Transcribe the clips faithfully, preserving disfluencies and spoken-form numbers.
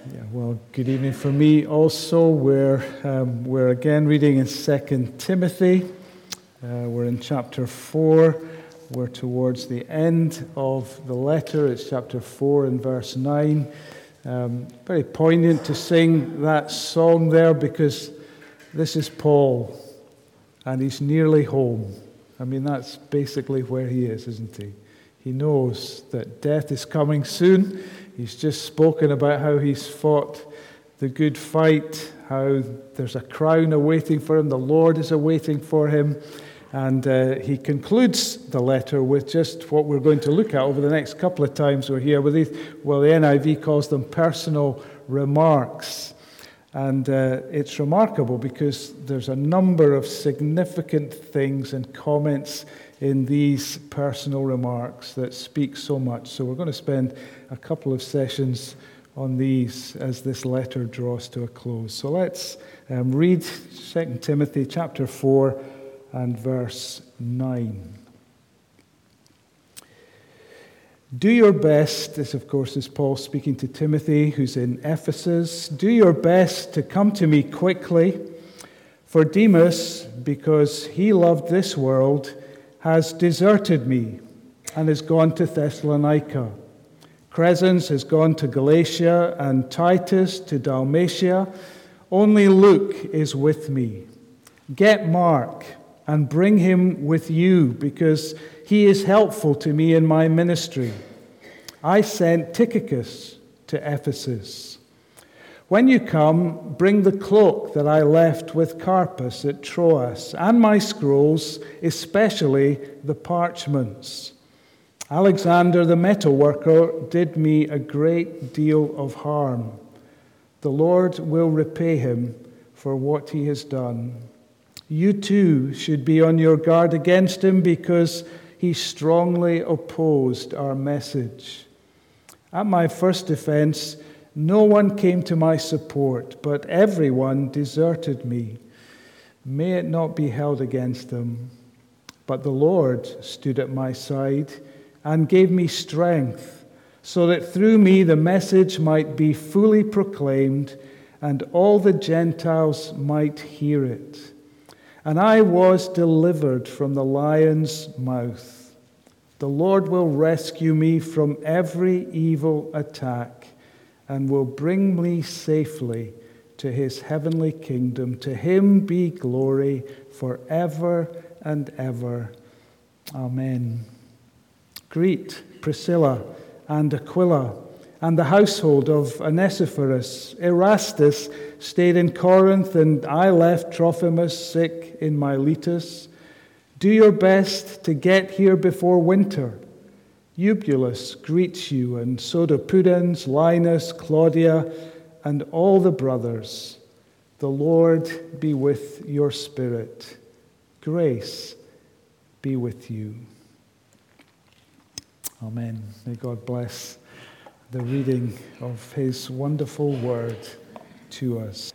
Yeah, well, good evening for me also. We're, um, we're again reading in Second Timothy. Uh, we're in chapter four. We're towards the end of the letter. It's chapter four and verse nine. Um, very poignant to sing that song there because this is Paul and he's nearly home. I mean, that's basically where he is, isn't he? He knows that death is coming soon. He's just spoken about how he's fought the good fight, how there's a crown awaiting for him, the Lord is awaiting for him. And uh, he concludes the letter with just what we're going to look at over the next couple of times we're here. With these, well, the N I V calls them personal remarks. And uh, it's remarkable because there's a number of significant things and comments in these personal remarks that speak so much. So we're going to spend a couple of sessions on these as this letter draws to a close. So let's um, read Second Timothy chapter four and verse nine. Do your best, this of course is Paul speaking to Timothy who's in Ephesus, do your best to come to me quickly, for Demas, because he loved this world, has deserted me and has gone to Thessalonica. Crescens has gone to Galatia and Titus to Dalmatia. Only Luke is with me. Get Mark and bring him with you because he is helpful to me in my ministry. I sent Tychicus to Ephesus. When you come, bring the cloak that I left with Carpus at Troas, and my scrolls, especially the parchments. Alexander the metalworker did me a great deal of harm. The Lord will repay him for what he has done. You too should be on your guard against him because he strongly opposed our message. At my first defense, no one came to my support, but everyone deserted me. May it not be held against them. But the Lord stood at my side and gave me strength, so that through me the message might be fully proclaimed and all the Gentiles might hear it. And I was delivered from the lion's mouth. The Lord will rescue me from every evil attack and will bring me safely to his heavenly kingdom. To him be glory forever and ever. Amen. Greet Priscilla and Aquila and the household of Onesiphorus. Erastus stayed in Corinth, and I left Trophimus sick in Miletus. Do your best to get here before winter. Eubulus greets you, and so do Pudens, Linus, Claudia, and all the brothers. The Lord be with your spirit. Grace be with you. Amen. May God bless the reading of his wonderful word to us.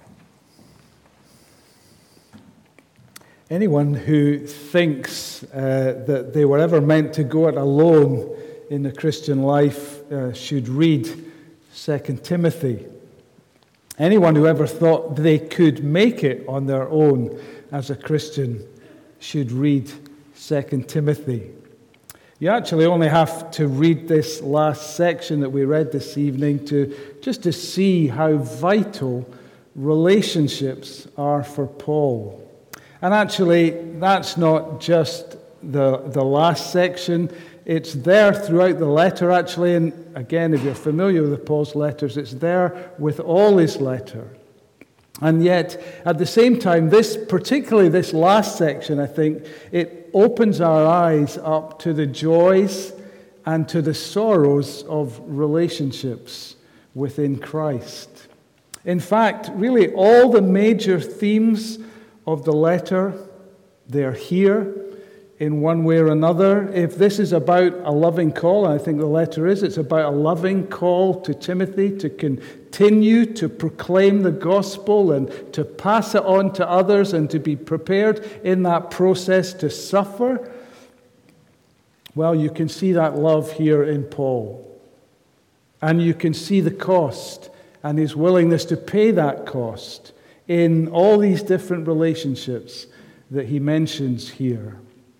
Anyone who thinks uh, that they were ever meant to go it alone in the Christian life uh, should read Second Timothy. Anyone who ever thought they could make it on their own as a Christian should read Second Timothy. You actually only have to read this last section that we read this evening to just to see how vital relationships are for Paul. And actually, that's not just the, the last section. It's there throughout the letter, actually. And again, if you're familiar with Paul's letters, it's there with all his letter. And yet, at the same time, this, particularly this last section, I think, it opens our eyes up to the joys and to the sorrows of relationships within Christ. In fact, really all the major themes of the letter, they're here in one way or another. If this is about a loving call, and I think the letter is, it's about a loving call to Timothy to continue to proclaim the gospel and to pass it on to others and to be prepared in that process to suffer. Well, you can see that love here in Paul. And you can see the cost and his willingness to pay that cost in all these different relationships that he mentions here.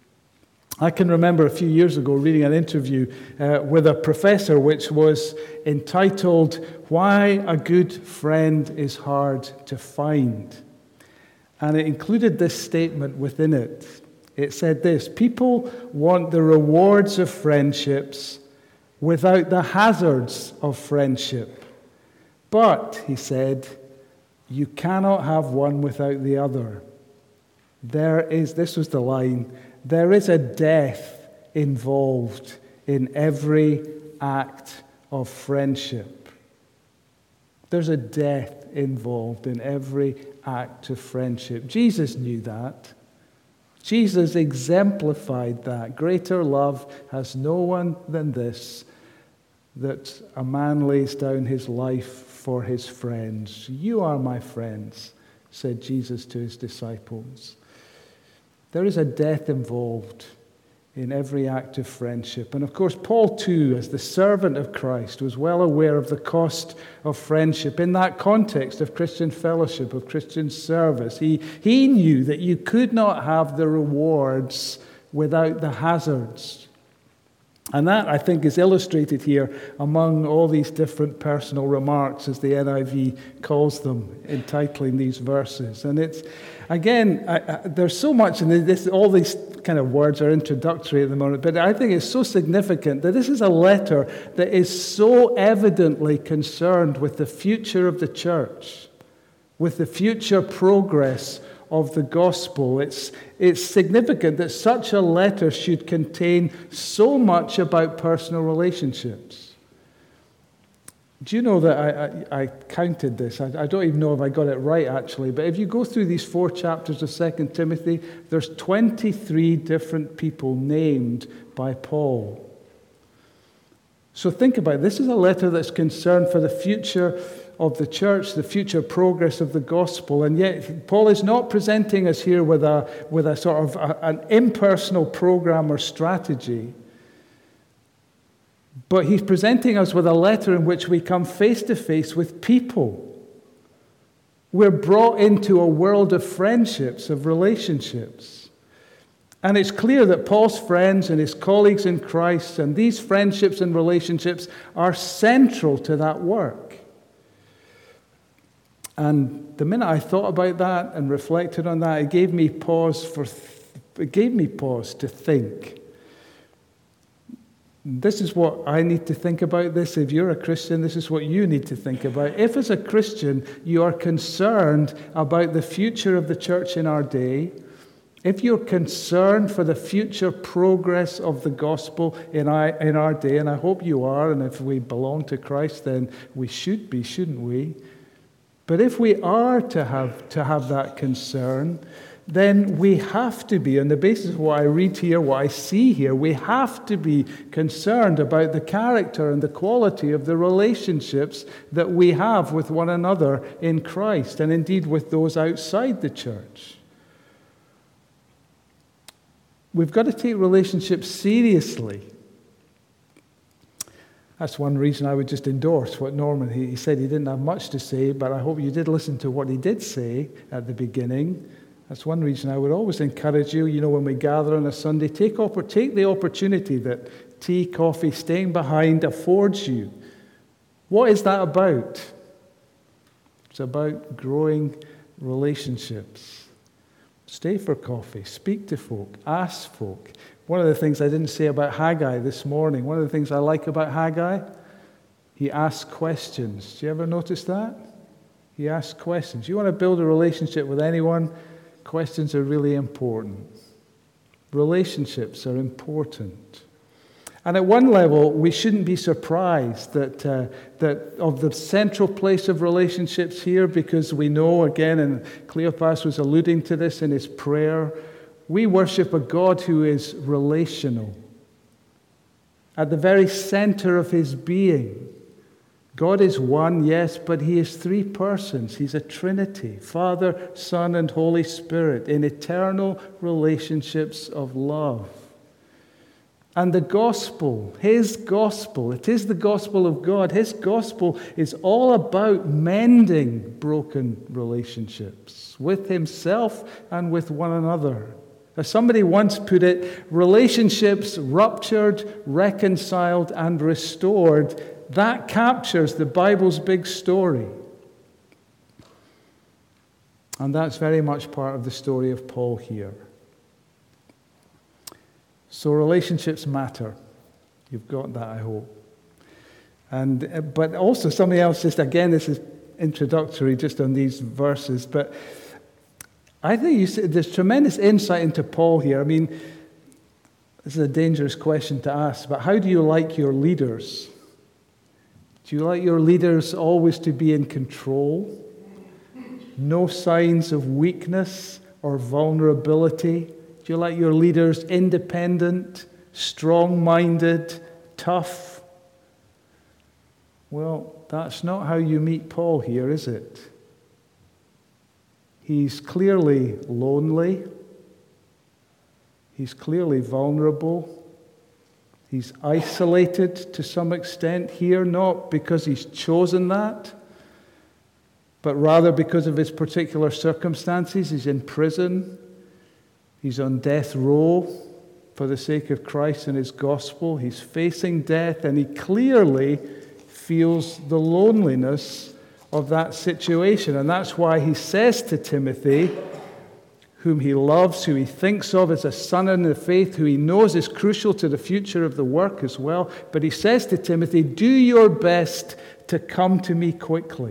I can remember a few years ago reading an interview uh, with a professor which was entitled, "Why a Good Friend is Hard to Find." And it included this statement within it. It said this: people want the rewards of friendships without the hazards of friendship. But, he said, you cannot have one without the other. There is, this was the line, there is a death involved in every act of friendship. There's a death involved in every act of friendship. Jesus knew that. Jesus exemplified that. Greater love has no one than this, that a man lays down his life for his friends. You are my friends, said Jesus to his disciples. There is a death involved in every act of friendship. And of course, Paul too, as the servant of Christ, was well aware of the cost of friendship in that context of Christian fellowship, of Christian service. He, he knew that you could not have the rewards without the hazards. And that, I think, is illustrated here among all these different personal remarks, as the N I V calls them, entitling these verses. And it's, again, I, I, there's so much, and this, all these kind of words are introductory at the moment, but I think it's so significant that this is a letter that is so evidently concerned with the future of the church, with the future progress of the gospel. It's, it's significant that such a letter should contain so much about personal relationships. Do you know that I, I, I counted this? I, I don't even know if I got it right, actually, but if you go through these four chapters of Second Timothy, there's twenty-three different people named by Paul. So think about it. This is a letter that's concerned for the future of the church, the future progress of the gospel, and yet Paul is not presenting us here with a with a sort of a, an impersonal program or strategy, but he's presenting us with a letter in which we come face to face with people. We're brought into a world of friendships, of relationships. And it's clear that Paul's friends and his colleagues in Christ and these friendships and relationships are central to that work. And the minute I thought about that and reflected on that, it gave me pause for th- it gave me pause to think. This is what I need to think about this. If you're a Christian, this is what you need to think about. If as a Christian you are concerned about the future of the church in our day, if you're concerned for the future progress of the gospel in our, in our day, and I hope you are, and if we belong to Christ, then we should be, shouldn't we? But if we are to have to have that concern, then we have to be, on the basis of what I read here, what I see here, we have to be concerned about the character and the quality of the relationships that we have with one another in Christ, and indeed with those outside the church. We've got to take relationships seriously. That's one reason I would just endorse what Norman, he, he said he didn't have much to say, but I hope you did listen to what he did say at the beginning. That's one reason I would always encourage you, you know, when we gather on a Sunday, take, opp- take the opportunity that tea, coffee, staying behind affords you. What is that about? It's about growing relationships. Stay for coffee, speak to folk, ask folk. One of the things I didn't say about Haggai this morning, one of the things I like about Haggai, he asks questions. Do you ever notice that? He asks questions. You want to build a relationship with anyone, questions are really important. Relationships are important. And at one level, we shouldn't be surprised that uh, that of the central place of relationships here, because we know, again, and Cleopas was alluding to this in his prayer, we worship a God who is relational. At the very center of his being, God is one, yes, but he is three persons. He's a Trinity, Father, Son, and Holy Spirit, in eternal relationships of love. And the gospel, his gospel, it is the gospel of God. His gospel is all about mending broken relationships with himself and with one another. As somebody once put it, relationships ruptured, reconciled, and restored, that captures the Bible's big story. And that's very much part of the story of Paul here. So relationships matter. You've got that, I hope. And but also something else, just again, this is introductory just on these verses, but I think you see, there's tremendous insight into Paul here. I mean, this is a dangerous question to ask, but how do you like your leaders? Do you like your leaders always to be in control? No signs of weakness or vulnerability? Do you like your leaders independent, strong-minded, tough? Well, that's not how you meet Paul here, is it? He's clearly lonely. He's clearly vulnerable. He's isolated to some extent here, not because he's chosen that, but rather because of his particular circumstances. He's in prison. He's on death row for the sake of Christ and his gospel. He's facing death, and he clearly feels the loneliness of that situation. And that's why he says to Timothy, whom he loves, who he thinks of as a son in the faith, who he knows is crucial to the future of the work as well, but he says to Timothy, do your best to come to me quickly.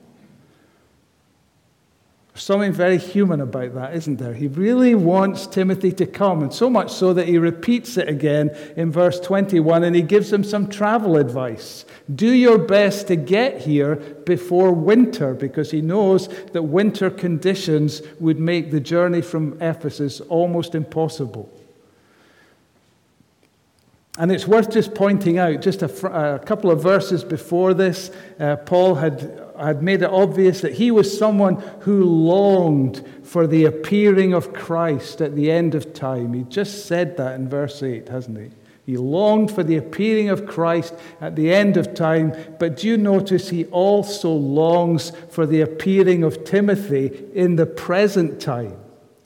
There's something very human about that, isn't there? He really wants Timothy to come, and so much so that he repeats it again in verse twenty-one, and he gives him some travel advice. Do your best to get here before winter, because he knows that winter conditions would make the journey from Ephesus almost impossible. And it's worth just pointing out, just a, fr- a couple of verses before this, uh, Paul had, had made it obvious that he was someone who longed for the appearing of Christ at the end of time. He just said that in verse eight, hasn't he? He longed for the appearing of Christ at the end of time, but do you notice he also longs for the appearing of Timothy in the present time?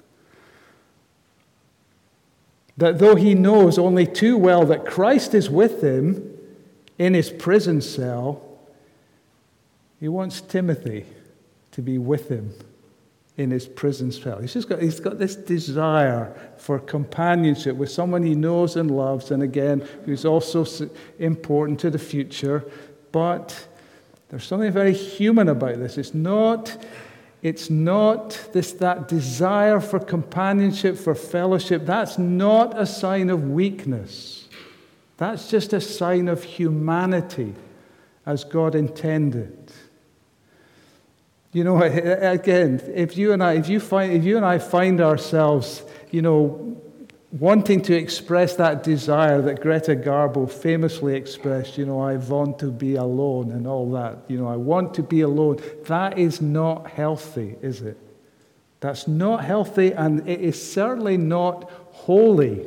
That though he knows only too well that Christ is with him in his prison cell, he wants Timothy to be with him in his prison cell. He's just got, he's got this desire for companionship with someone he knows and loves, and again, who's also important to the future. But there's something very human about this. It's not... It's not this that desire for companionship, for fellowship. That's not a sign of weakness. That's just a sign of humanity as God intended. You know, again, if you and I, if you find, if you and I find ourselves, you know, wanting to express that desire that Greta Garbo famously expressed, you know, I want to be alone and all that, you know, I want to be alone. That is not healthy, is it? That's not healthy, and it is certainly not holy.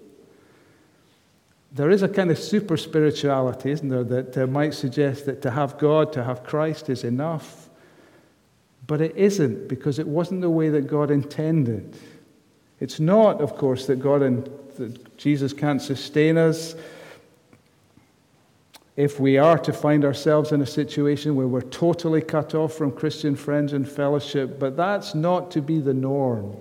There is a kind of super spirituality, isn't there, that uh, might suggest that to have God, to have Christ is enough. But it isn't, because it wasn't the way that God intended. It's not, of course, that God and that Jesus can't sustain us if we are to find ourselves in a situation where we're totally cut off from Christian friends and fellowship, but that's not to be the norm.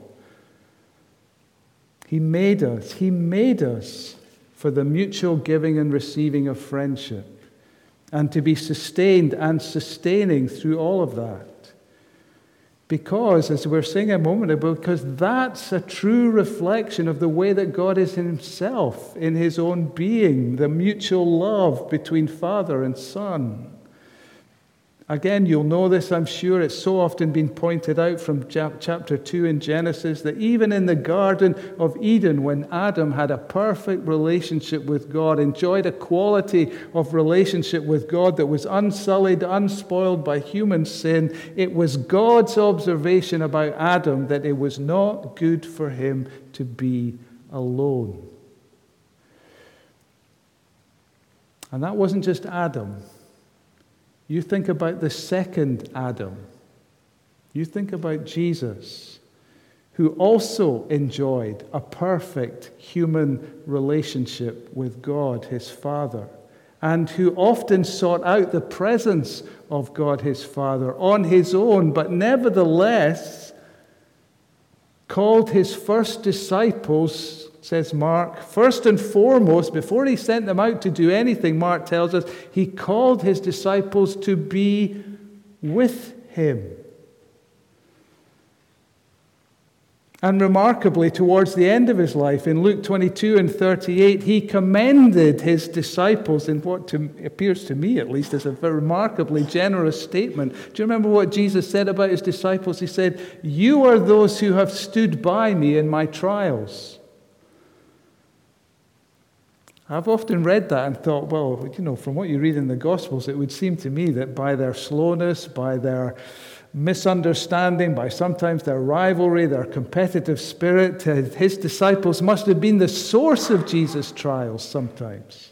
He made us. He made us for the mutual giving and receiving of friendship, and to be sustained and sustaining through all of that. Because, as we were saying a moment ago, because that's a true reflection of the way that God is himself in his own being, the mutual love between Father and Son. Again, you'll know this, I'm sure. It's so often been pointed out from chapter two in Genesis that even in the Garden of Eden, when Adam had a perfect relationship with God, enjoyed a quality of relationship with God that was unsullied, unspoiled by human sin, it was God's observation about Adam that it was not good for him to be alone. And that wasn't just Adam. You think about the second Adam. You think about Jesus, who also enjoyed a perfect human relationship with God, his Father, and who often sought out the presence of God, his Father, on his own, but nevertheless called his first disciples, says Mark, first and foremost, before he sent them out to do anything, Mark tells us, he called his disciples to be with him. And remarkably, towards the end of his life, in Luke twenty-two and thirty-eight, he commended his disciples in what to, appears to me, at least, as a very remarkably generous statement. Do you remember what Jesus said about his disciples? He said, "You are those who have stood by me in my trials." I've often read that and thought, well, you know, from what you read in the Gospels, it would seem to me that by their slowness, by their misunderstanding, by sometimes their rivalry, their competitive spirit, his disciples must have been the source of Jesus' trials sometimes.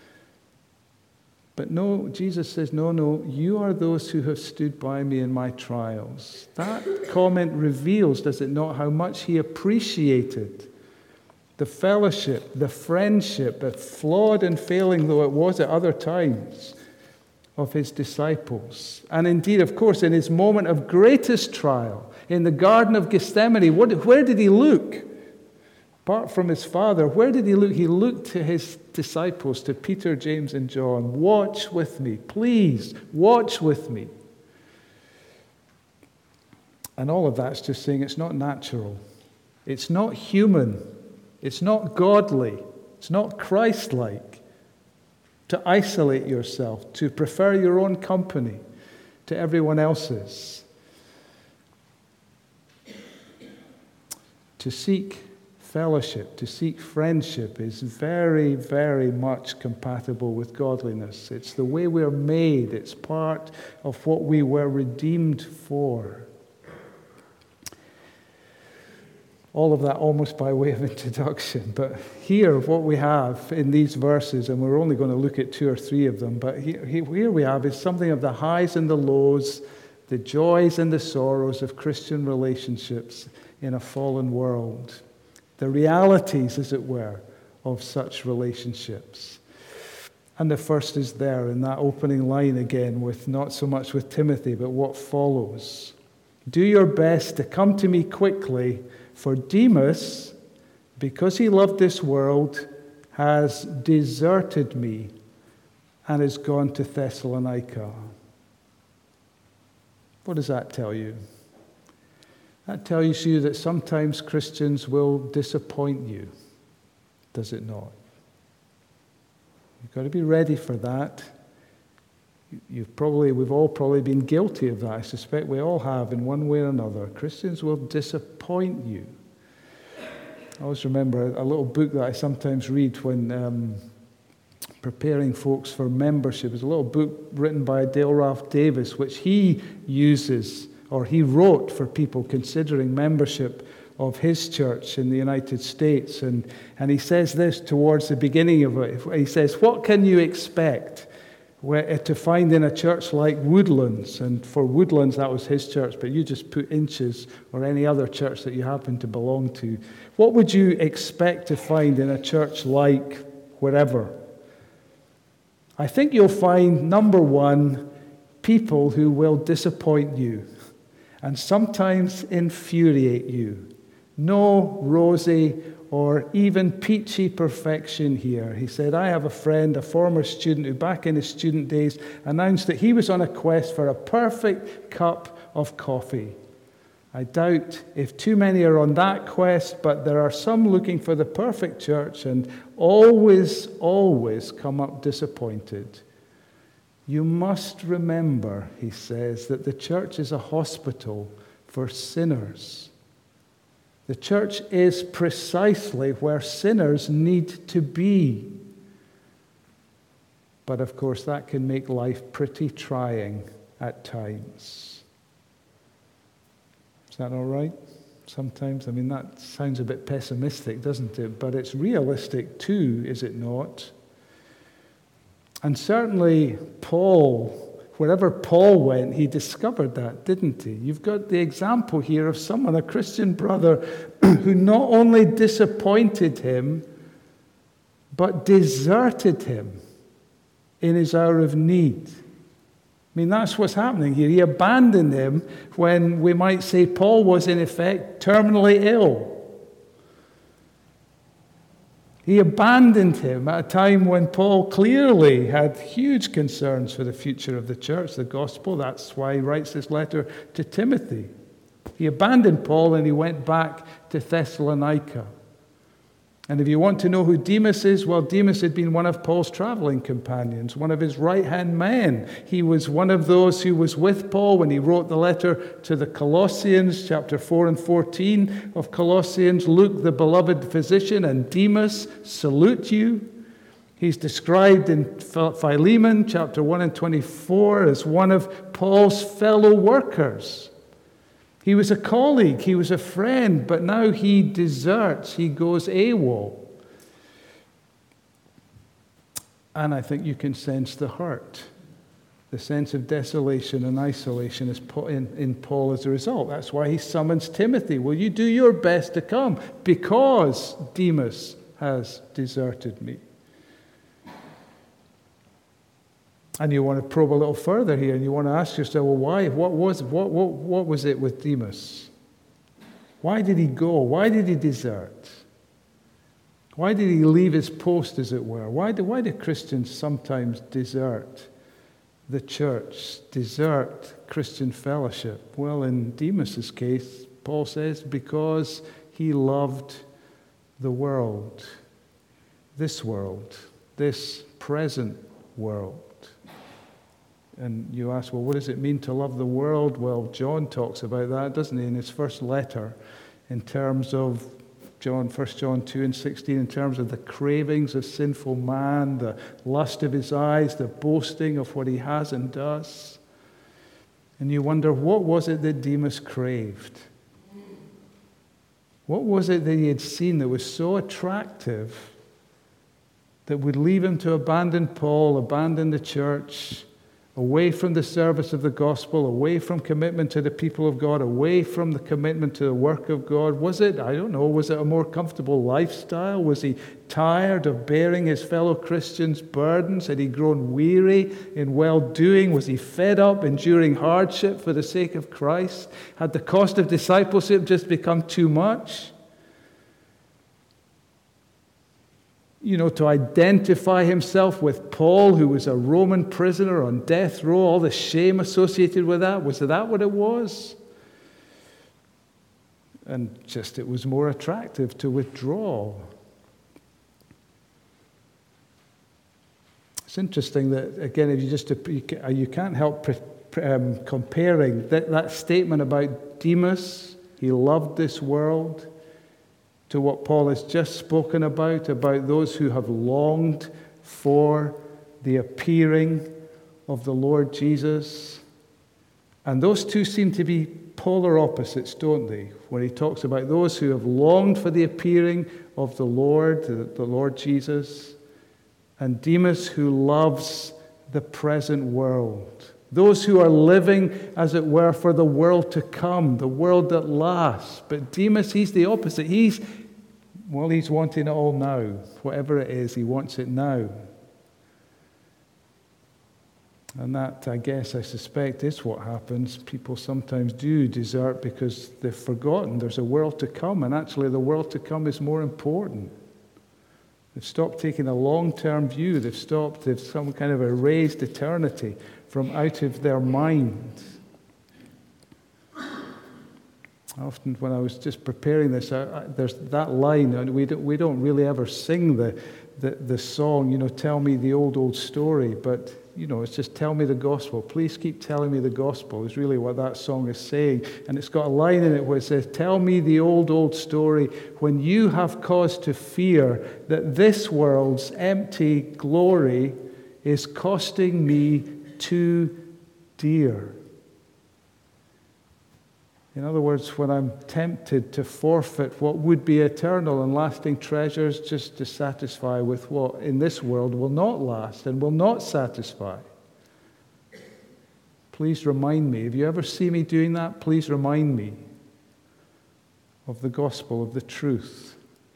But no, Jesus says, no, no, you are those who have stood by me in my trials. That comment reveals, does it not, how much he appreciated the fellowship, the friendship, that flawed and failing though it was at other times, of his disciples. And indeed, of course, in his moment of greatest trial, in the Garden of Gethsemane, what, where did he look? Apart from his Father, where did he look? He looked to his disciples, to Peter, James, and John. Watch with me, please, watch with me. And all of that's just saying it's not natural. It's not human. It's not godly. It's not Christ-like to isolate yourself, to prefer your own company to everyone else's. To seek fellowship, to seek friendship is very, very much compatible with godliness. It's the way we're made. It's part of what we were redeemed for. All of that almost by way of introduction. But here, what we have in these verses, and we're only going to look at two or three of them, but here, here we have is something of the highs and the lows, the joys and the sorrows of Christian relationships in a fallen world. The realities, as it were, of such relationships. And the first is there in that opening line again, with not so much with Timothy, but what follows. Do your best to come to me quickly, for Demas, because he loved this world, has deserted me and has gone to Thessalonica. What does that tell you? That tells you that sometimes Christians will disappoint you, does it not? You've got to be ready for that. You've probably, we've all probably been guilty of that. I suspect we all have in one way or another. Christians will disappoint you. I always remember a little book that I sometimes read when um, preparing folks for membership. It's a little book written by Dale Ralph Davis, which he uses, or he wrote for people considering membership of his church in the United States. And, and he says this towards the beginning of it. He says, what can you expect where, to find in a church like Woodlands? And for Woodlands, that was his church, but you just put Inches or any other church that you happen to belong to. What would you expect to find in a church like wherever? I think you'll find, number one, people who will disappoint you and sometimes infuriate you. No rosy or even peachy perfection here. He said, I have a friend, a former student, who back in his student days announced that he was on a quest for a perfect cup of coffee. I doubt if too many are on that quest, but there are some looking for the perfect church and always, always come up disappointed. You must remember, he says, that the church is a hospital for sinners. The church is precisely where sinners need to be. But of course, that can make life pretty trying at times. Is that all right? Sometimes, I mean, that sounds a bit pessimistic, doesn't it? But it's realistic too, is it not? And certainly Paul, wherever Paul went, he discovered that, didn't he? You've got the example here of someone, a Christian brother, who not only disappointed him, but deserted him in his hour of need. I mean, that's what's happening here. He abandoned him when we might say Paul was, in effect, terminally ill. He abandoned him at a time when Paul clearly had huge concerns for the future of the church, the gospel. That's why he writes this letter to Timothy. He abandoned Paul and he went back to Thessalonica. And if you want to know who Demas is, well, Demas had been one of Paul's traveling companions, one of his right-hand men. He was one of those who was with Paul when he wrote the letter to the Colossians, chapter four and fourteen of Colossians. Luke, the beloved physician, and Demas salute you. He's described in Philemon, chapter one and twenty-four, as one of Paul's fellow workers. He was a colleague, he was a friend, but now he deserts, he goes AWOL. And I think you can sense the hurt, the sense of desolation and isolation in Paul as a result. That's why he summons Timothy. Will you do your best to come? Because Demas has deserted me. And you want to probe a little further here, and you want to ask yourself, well, why? What was, what, what, what was it with Demas? Why did he go? Why did he desert? Why did he leave his post, as it were? Why do, why do Christians sometimes desert the church, desert Christian fellowship? Well, in Demas's case, Paul says, because he loved the world, this world, this present world. And you ask, well, what does it mean to love the world? Well, John talks about that, doesn't he, in his first letter, in terms of John, First John two and sixteen, in terms of the cravings of sinful man, the lust of his eyes, the boasting of what he has and does. And you wonder, what was it that Demas craved? What was it that he had seen that was so attractive that would leave him to abandon Paul, abandon the church, away from the service of the gospel, away from commitment to the people of God, away from the commitment to the work of God? Was it, I don't know, was it a more comfortable lifestyle? Was he tired of bearing his fellow Christians' burdens? Had he grown weary in well-doing? Was he fed up enduring hardship for the sake of Christ? Had the cost of discipleship just become too much? You know, to identify himself with Paul, who was a Roman prisoner on death row, all the shame associated with that, was that what it was? And just it was more attractive to withdraw. It's interesting that, again, if you just you can't help um, comparing that, that statement about Demas, he loved this world, to what Paul has just spoken about, about those who have longed for the appearing of the Lord Jesus. And those two seem to be polar opposites, don't they? When he talks about those who have longed for the appearing of the Lord, the Lord Jesus, and Demas, who loves the present world. Those who are living, as it were, for the world to come, the world that lasts. But Demas, he's the opposite. He's, well, he's wanting it all now. Whatever it is, he wants it now. And that, I guess, I suspect, is what happens. People sometimes do desert because they've forgotten there's a world to come, and actually the world to come is more important. They've stopped taking a long-term view. They've stopped, they've some kind of erased eternity from out of their mind. Often when I was just preparing this, I, I, there's that line, and we don't, we don't really ever sing the, the, the song, you know, tell me the old, old story, but, you know, it's just tell me the gospel. Please keep telling me the gospel is really what that song is saying. And it's got a line in it where it says, tell me the old, old story when you have cause to fear that this world's empty glory is costing me too dear. In other words, when I'm tempted to forfeit what would be eternal and lasting treasures just to satisfy with what in this world will not last and will not satisfy. Please remind me. If you ever see me doing that, please remind me of the gospel, of the truth.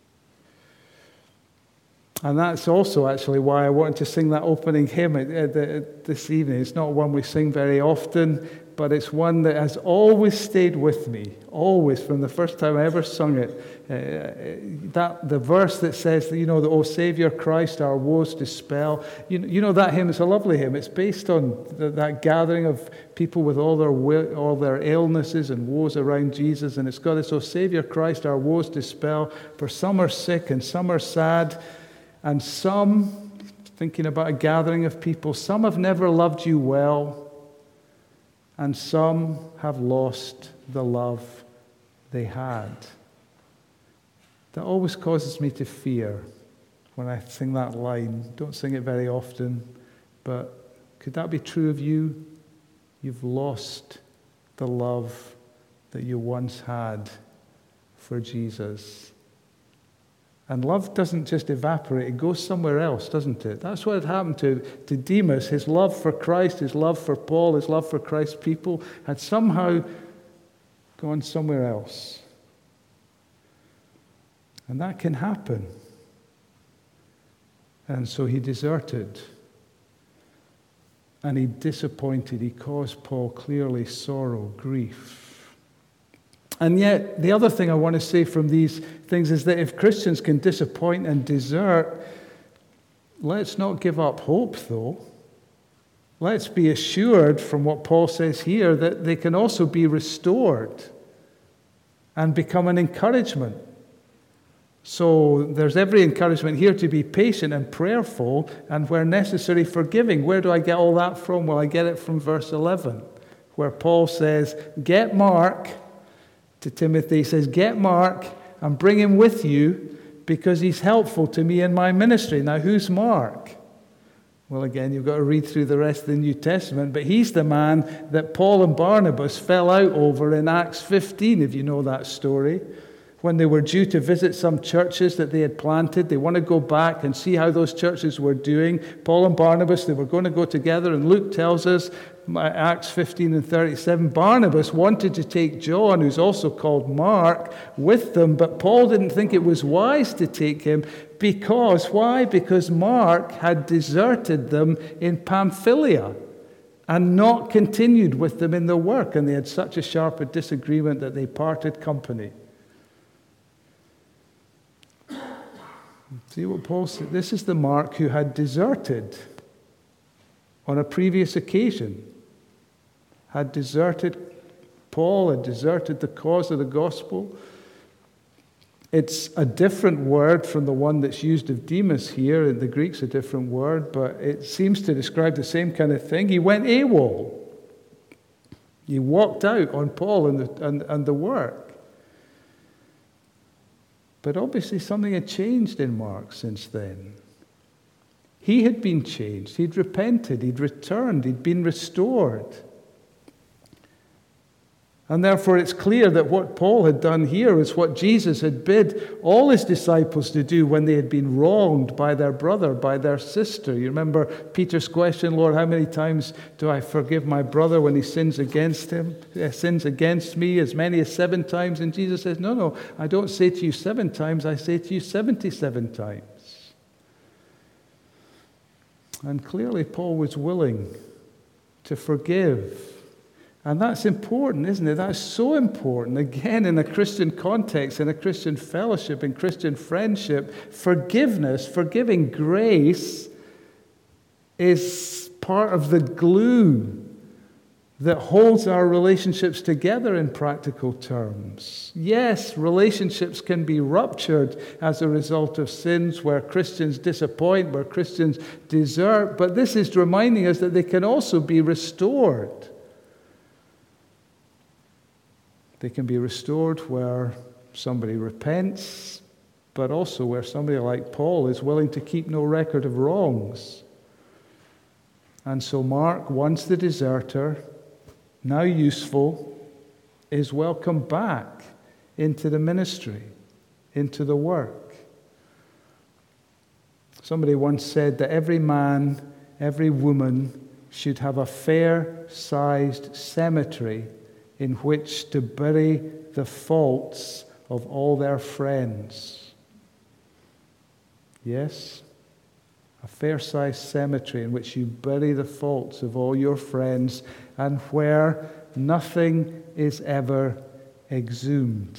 And that's also actually why I wanted to sing that opening hymn this evening. It's not one we sing very often, but it's one that has always stayed with me, always, from the first time I ever sung it. Uh, that the verse that says, that, you know, the "O Savior Christ, our woes dispel." You, you know that hymn is a lovely hymn. It's based on the, that gathering of people with all their all their illnesses and woes around Jesus, and it's got this, "O Savior Christ, our woes dispel." For some are sick and some are sad. And some, thinking about a gathering of people, some have never loved you well, and some have lost the love they had. That always causes me to fear when I sing that line. Don't sing it very often, but could that be true of you? You've lost the love that you once had for Jesus. And love doesn't just evaporate, it goes somewhere else, doesn't it? That's what had happened to, to Demas. His love for Christ, his love for Paul, his love for Christ's people had somehow gone somewhere else. And that can happen. And so he deserted. And he disappointed. He caused Paul clearly sorrow, grief. And yet, the other thing I want to say from these things is that if Christians can disappoint and desert, let's not give up hope, though. Let's be assured from what Paul says here that they can also be restored and become an encouragement. So there's every encouragement here to be patient and prayerful, and where necessary, forgiving. Where do I get all that from? Well, I get it from verse eleven, where Paul says, get Mark to Timothy. He says, get Mark and bring him with you because he's helpful to me in my ministry. Now, who's Mark? Well, again, you've got to read through the rest of the New Testament, but he's the man that Paul and Barnabas fell out over in Acts fifteen, if you know that story. When they were due to visit some churches that they had planted, they want to go back and see how those churches were doing. Paul and Barnabas, they were going to go together, and Luke tells us, Acts fifteen and thirty-seven, Barnabas wanted to take John, who's also called Mark, with them, but Paul didn't think it was wise to take him because, why? Because Mark had deserted them in Pamphylia and not continued with them in the work, and they had such a sharp a disagreement that they parted company. See what Paul said? This is the Mark who had deserted on a previous occasion, had deserted Paul, had deserted the cause of the gospel. It's a different word from the one that's used of Demas here. In the Greek's a different word, but it seems to describe the same kind of thing. He went AWOL. He walked out on Paul and the, and, and the work. But obviously something had changed in Mark since then. He had been changed. He'd repented. He'd returned. He'd been restored. And therefore it's clear that what Paul had done here is what Jesus had bid all his disciples to do when they had been wronged by their brother, by their sister. You remember Peter's question, Lord, how many times do I forgive my brother when he sins against him, uh, sins against me, as many as seven times? And Jesus says, no, no, I don't say to you seven times, I say to you seventy-seven times. And clearly Paul was willing to forgive. And that's important, isn't it? That's so important. Again, in a Christian context, in a Christian fellowship, in Christian friendship, forgiveness, forgiving grace is part of the glue that holds our relationships together in practical terms. Yes, relationships can be ruptured as a result of sins where Christians disappoint, where Christians desert, but this is reminding us that they can also be restored. They can be restored where somebody repents, but also where somebody like Paul is willing to keep no record of wrongs. And so Mark, once the deserter, now useful, is welcome back into the ministry, into the work. Somebody once said that every man, every woman should have a fair-sized cemetery in which to bury the faults of all their friends. Yes? A fair-sized cemetery in which you bury the faults of all your friends and where nothing is ever exhumed.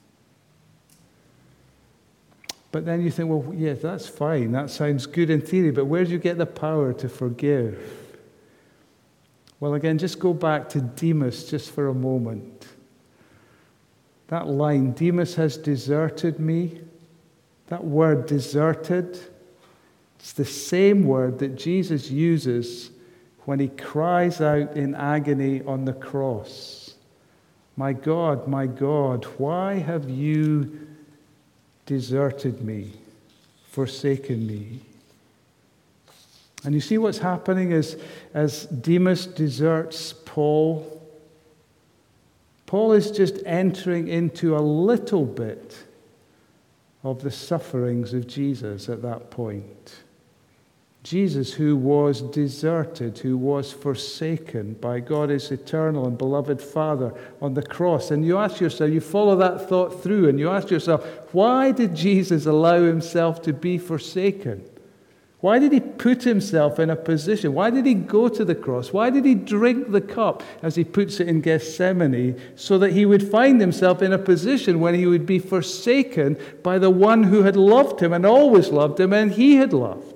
But then you think, well, yes, that's fine. That sounds good in theory, but where do you get the power to forgive? Well, again, just go back to Demas just for a moment. That line, Demas has deserted me, that word deserted, it's the same word that Jesus uses when he cries out in agony on the cross. My God, my God, why have you deserted me, forsaken me? And you see what's happening as, as Demas deserts Paul? Paul is just entering into a little bit of the sufferings of Jesus at that point. Jesus, who was deserted, who was forsaken by God, his eternal and beloved Father, on the cross. And you ask yourself, you follow that thought through, and you ask yourself, why did Jesus allow himself to be forsaken? Why did he put himself in a position? Why did he go to the cross? Why did he drink the cup, as he puts it in Gethsemane, so that he would find himself in a position when he would be forsaken by the one who had loved him and always loved him and he had loved?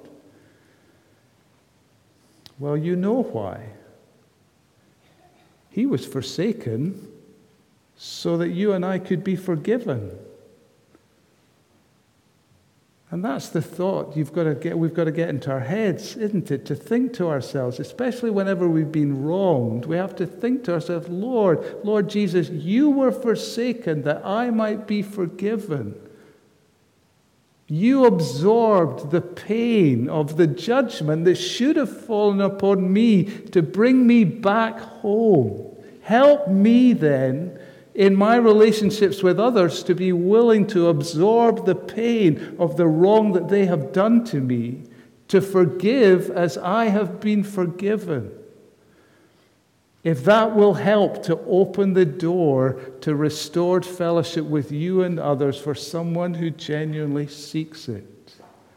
Well, you know why. He was forsaken so that you and I could be forgiven. And that's the thought you've got to get, we've got to get into our heads, isn't it? To think to ourselves, especially whenever we've been wronged, we have to think to ourselves, Lord, Lord Jesus, you were forsaken that I might be forgiven. You absorbed the pain of the judgment that should have fallen upon me to bring me back home. Help me then, in my relationships with others, to be willing to absorb the pain of the wrong that they have done to me, to forgive as I have been forgiven. If that will help to open the door to restored fellowship with you and others for someone who genuinely seeks it.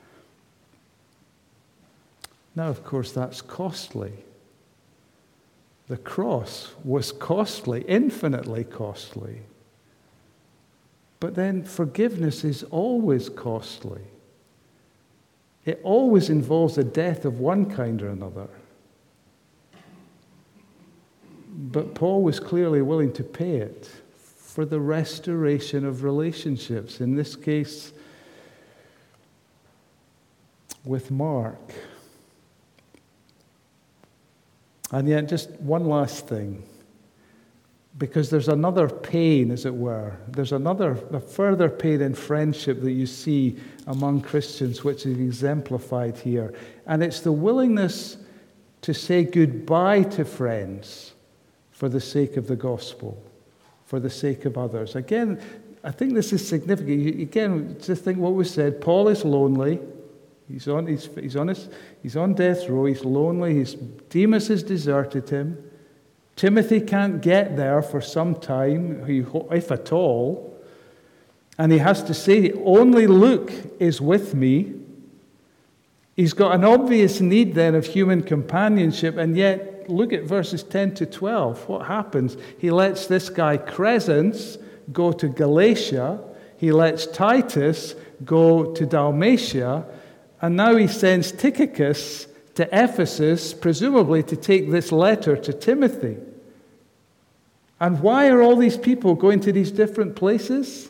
Now, of course, that's costly. The cross was costly, infinitely costly. But then forgiveness is always costly. It always involves the death of one kind or another. But Paul was clearly willing to pay it for the restoration of relationships, in this case with Mark. And yet, just one last thing, because there's another pain, as it were. There's another, a further pain in friendship that you see among Christians, which is exemplified here. And it's the willingness to say goodbye to friends for the sake of the gospel, for the sake of others. Again, I think this is significant. Again, just think what was said. Paul is lonely. He's on, he's, he's on, his, he's on death row. He's lonely. He's, Demas has deserted him. Timothy can't get there for some time, if at all. And he has to say, only Luke is with me. He's got an obvious need then of human companionship, and yet look at verses ten to twelve. What happens? He lets this guy Crescens go to Galatia. He lets Titus go to Dalmatia. And now he sends Tychicus to Ephesus, presumably to take this letter to Timothy. And why are all these people going to these different places?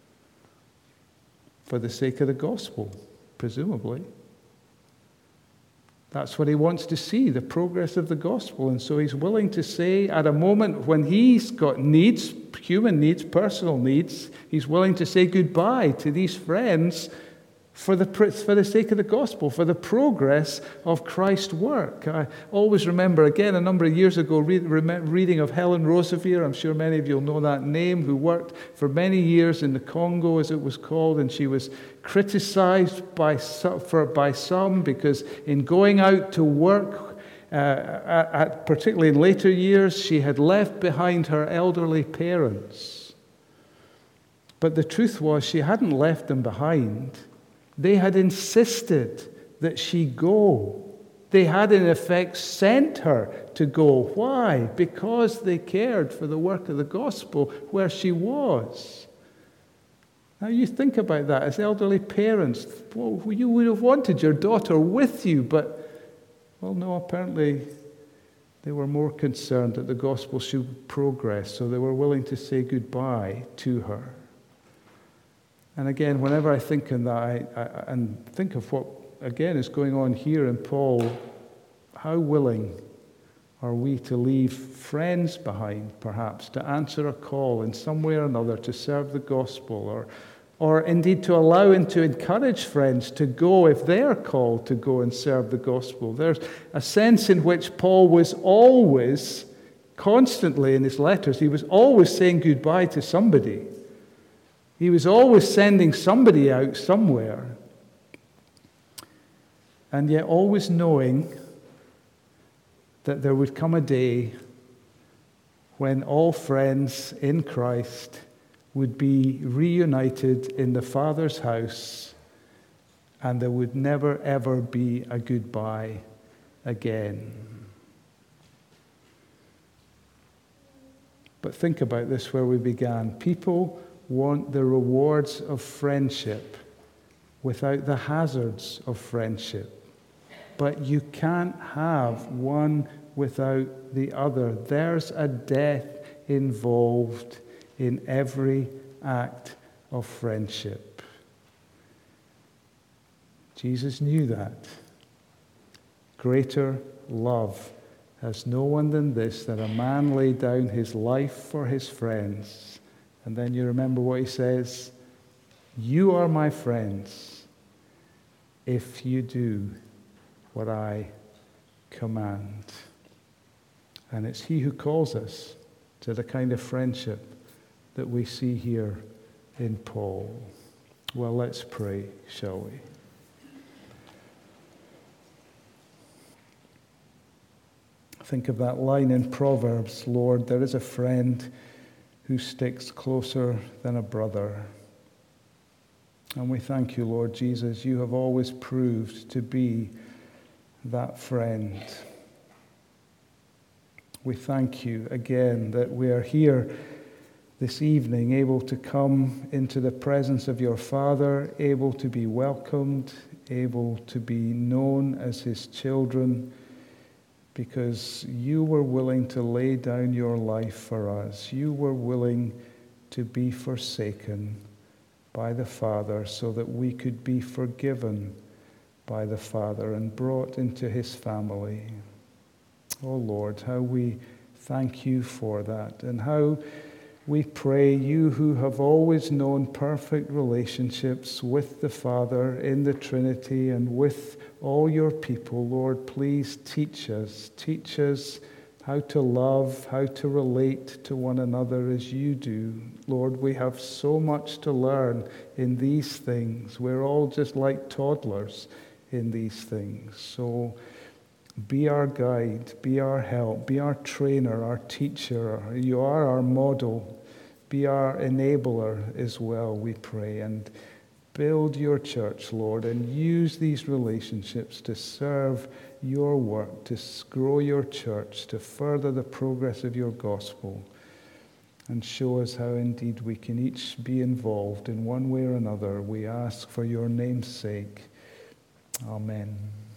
For the sake of the gospel, presumably. That's what he wants to see, the progress of the gospel. And so he's willing to say, at a moment when he's got needs, human needs, personal needs, he's willing to say goodbye to these friends for the, for the sake of the gospel, for the progress of Christ's work. I always remember, again, a number of years ago, read, reading of Helen Roseveare. I'm sure many of you will know that name, who worked for many years in the Congo, as it was called, and she was criticized by some, for, by some because in going out to work, uh, at, at, particularly in later years, she had left behind her elderly parents. But the truth was, she hadn't left them behind. They had insisted that she go. They had, in effect, sent her to go. Why? Because they cared for the work of the gospel where she was. Now, you think about that as elderly parents. Well, you would have wanted your daughter with you, but, well, no, apparently they were more concerned that the gospel should progress, so they were willing to say goodbye to her. And again, whenever I think on that, I, I, and think of what, again, is going on here in Paul, how willing are we to leave friends behind, perhaps, to answer a call in some way or another to serve the gospel, or, or indeed to allow and to encourage friends to go if they are called to go and serve the gospel. There's a sense in which Paul was always, constantly in his letters, he was always saying goodbye to somebody. He was always sending somebody out somewhere, and yet always knowing that there would come a day when all friends in Christ would be reunited in the Father's house, and there would never, ever be a goodbye again. But think about this where we began. People want the rewards of friendship without the hazards of friendship. But you can't have one without the other. There's a death involved in every act of friendship. Jesus knew that. Greater love has no one than this, that a man lay down his life for his friends. And then you remember what he says, you are my friends if you do what I command. And it's he who calls us to the kind of friendship that we see here in Paul. Well, let's pray, shall we? Think of that line in Proverbs, Lord, there is a friend who sticks closer than a brother. And we thank you, Lord Jesus, you have always proved to be that friend. We thank you again that we are here this evening, able to come into the presence of your Father, able to be welcomed, able to be known as his children, because you were willing to lay down your life for us. You were willing to be forsaken by the Father so that we could be forgiven by the Father and brought into his family. Oh Lord, how we thank you for that, and how we pray, you who have always known perfect relationships with the Father in the Trinity and with all your people, Lord, please teach us. Teach us how to love, how to relate to one another as you do. Lord, we have so much to learn in these things. We're all just like toddlers in these things. So be our guide, be our help, be our trainer, our teacher. You are our model. Be our enabler as well, we pray. And build your church, Lord, and use these relationships to serve your work, to grow your church, to further the progress of your gospel, and show us how indeed we can each be involved in one way or another. We ask for your name's sake. Amen.